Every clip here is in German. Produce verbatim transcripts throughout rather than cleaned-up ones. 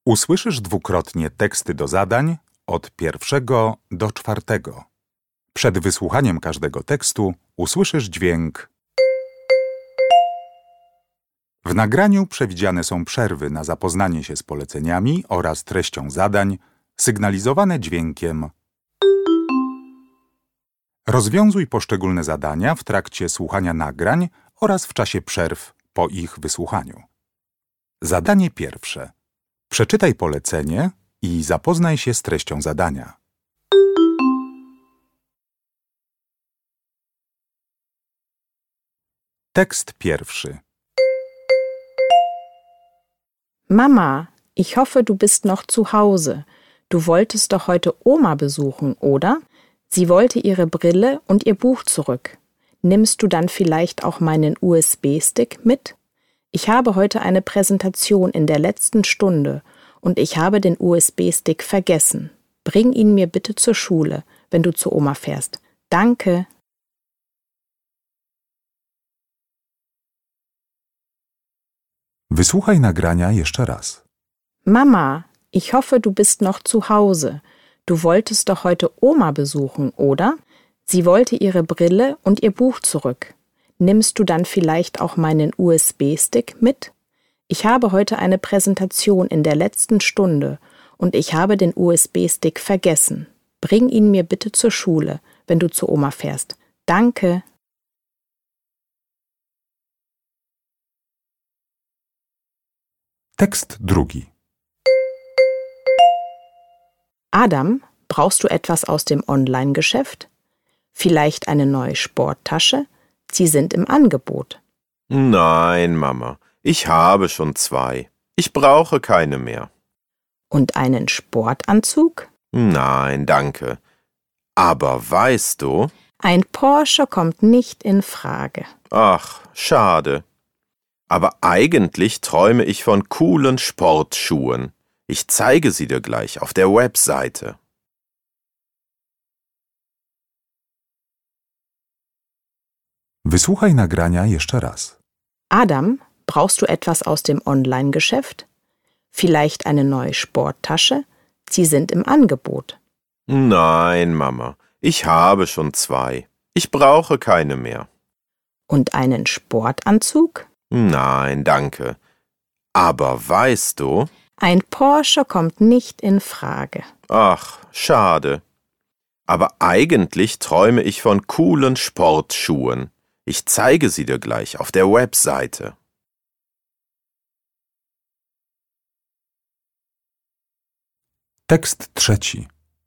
Usłyszysz dwukrotnie teksty do zadań od pierwszego do czwartego. Przed wysłuchaniem każdego tekstu usłyszysz dźwięk. W nagraniu przewidziane są przerwy na zapoznanie się z poleceniami oraz treścią zadań, sygnalizowane dźwiękiem. Rozwiązuj poszczególne zadania w trakcie słuchania nagrań oraz w czasie przerw po ich wysłuchaniu. Zadanie pierwsze. Przeczytaj polecenie i zapoznaj się z treścią zadania. Tekst pierwszy. Mama, ich hoffe, du bist noch zu Hause. Du wolltest doch heute Oma besuchen, oder? Sie wollte ihre Brille und ihr Buch zurück. Nimmst du dann vielleicht auch meinen U S B-Stick mit? Ich habe heute eine Präsentation in der letzten Stunde und ich habe den U S B-Stick vergessen. Bring ihn mir bitte zur Schule, wenn du zu Oma fährst. Danke. Wysłuchaj nagrania jeszcze raz. Mama, ich hoffe, du bist noch zu Hause. Du wolltest doch heute Oma besuchen, oder? Sie wollte ihre Brille und ihr Buch zurück. Nimmst du dann vielleicht auch meinen U S B-Stick mit? Ich habe heute eine Präsentation in der letzten Stunde und ich habe den U S B-Stick vergessen. Bring ihn mir bitte zur Schule, wenn du zu Oma fährst. Danke. Tekst drugi. Adam, brauchst du etwas aus dem Online-Geschäft? Vielleicht eine neue Sporttasche? Sie sind im Angebot. Nein, Mama, ich habe schon zwei. Ich brauche keine mehr. Und einen Sportanzug? Nein, danke. Aber weißt du? Ein Porsche kommt nicht in Frage. Ach, schade. Aber eigentlich träume ich von coolen Sportschuhen. Ich zeige sie dir gleich auf der Webseite. Wysłuchaj nagrania jeszcze raz. Adam, brauchst du etwas aus dem Online-Geschäft? Vielleicht eine neue Sporttasche? Sie sind im Angebot. Nein, Mama, ich habe schon zwei. Ich brauche keine mehr. Und einen Sportanzug? Nein, danke. Aber weißt du? Ein Porsche kommt nicht in Frage. Ach, schade. Aber eigentlich träume ich von coolen Sportschuhen. Ich zeige sie dir gleich auf der Webseite. Tekst trzeci.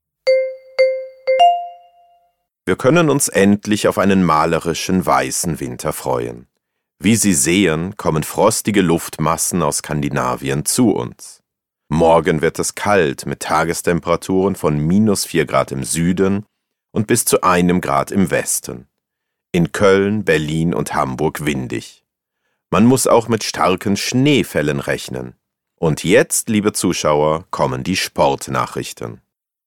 Wir können uns endlich auf einen malerischen weißen Winter freuen. Wie Sie sehen, kommen frostige Luftmassen aus Skandinavien zu uns. Morgen wird es kalt mit Tagestemperaturen von minus vier Grad im Süden und bis zu einem Grad im Westen. In Köln, Berlin und Hamburg windig. Man muss auch mit starken Schneefällen rechnen. Und jetzt, liebe Zuschauer, kommen die Sportnachrichten.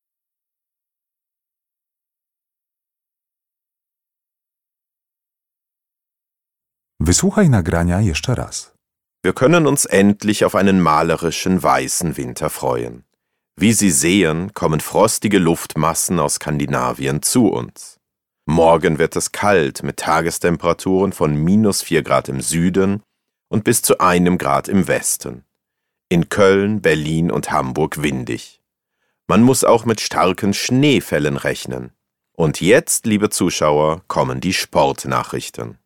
Wysłuchaj nagrania jeszcze raz. Wir können uns endlich auf einen malerischen weißen Winter freuen. Wie Sie sehen, kommen frostige Luftmassen aus Skandinavien zu uns. Morgen wird es kalt mit Tagestemperaturen von minus vier Grad im Süden und bis zu einem Grad im Westen. In Köln, Berlin und Hamburg windig. Man muss auch mit starken Schneefällen rechnen. Und jetzt, liebe Zuschauer, kommen die Sportnachrichten.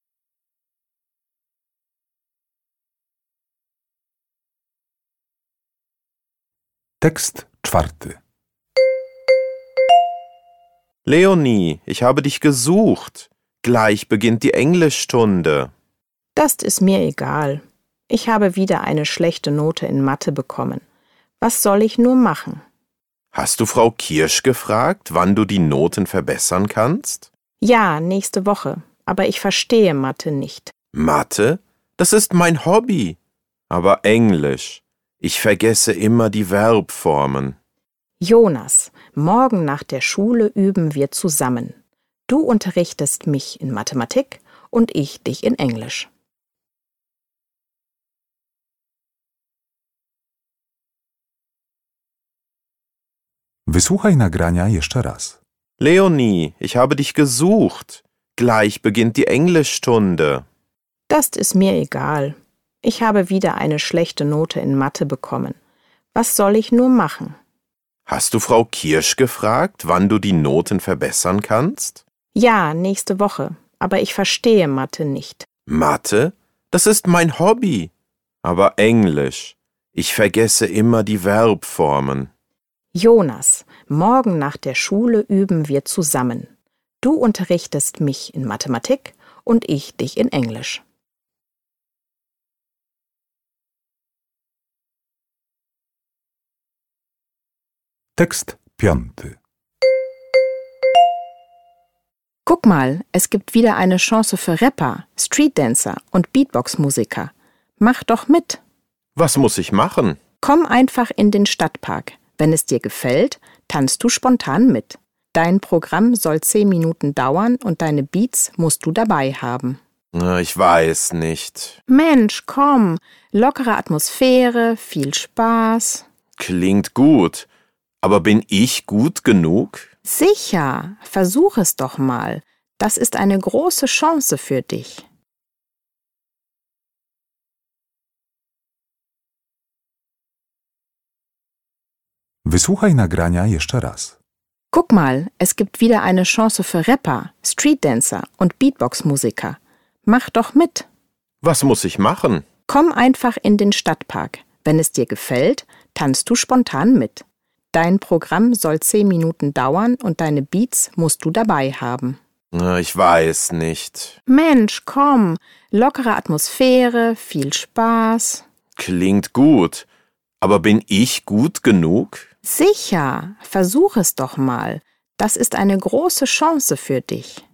Tekst czwarty. Leonie, ich habe dich gesucht. Gleich beginnt die Englischstunde. Das ist mir egal. Ich habe wieder eine schlechte Note in Mathe bekommen. Was soll ich nur machen? Hast du Frau Kirsch gefragt, wann du die Noten verbessern kannst? Ja, nächste Woche. Aber ich verstehe Mathe nicht. Mathe? Das ist mein Hobby. Aber Englisch. Ich vergesse immer die Verbformen. Jonas, morgen nach der Schule üben wir zusammen. Du unterrichtest mich in Mathematik und ich dich in Englisch. Wysłuchaj nagrania jeszcze raz. Leonie, ich habe dich gesucht. Gleich beginnt die Englischstunde. Das ist mir egal. Ich habe wieder eine schlechte Note in Mathe bekommen. Was soll ich nur machen? Hast du Frau Kirsch gefragt, wann du die Noten verbessern kannst? Ja, nächste Woche. Aber ich verstehe Mathe nicht. Mathe? Das ist mein Hobby. Aber Englisch. Ich vergesse immer die Verbformen. Jonas, morgen nach der Schule üben wir zusammen. Du unterrichtest mich in Mathematik und ich dich in Englisch. Tekst piąty. Guck mal, es gibt wieder eine Chance für Rapper, Streetdancer und Beatbox-Musiker. Mach doch mit. Was muss ich machen? Komm einfach in den Stadtpark. Wenn es dir gefällt, tanzt du spontan mit. Dein Programm soll zehn Minuten dauern und deine Beats musst du dabei haben. Ich weiß nicht. Mensch, komm. Lockere Atmosphäre, viel Spaß. Klingt gut. Aber bin ich gut genug? Sicher, versuch es doch mal. Das ist eine große Chance für dich. Wysłuchaj nagrania jeszcze raz. Guck mal, es gibt wieder eine Chance für Rapper, Streetdancer und Beatbox-Musiker. Mach doch mit. Was muss ich machen? Komm einfach in den Stadtpark. Wenn es dir gefällt, tanzt du spontan mit. Dein Programm soll zehn Minuten dauern und deine Beats musst du dabei haben. Ich weiß nicht. Mensch, komm. Lockere Atmosphäre, viel Spaß. Klingt gut. Aber bin ich gut genug? Sicher, versuch es doch mal. Das ist eine große Chance für dich.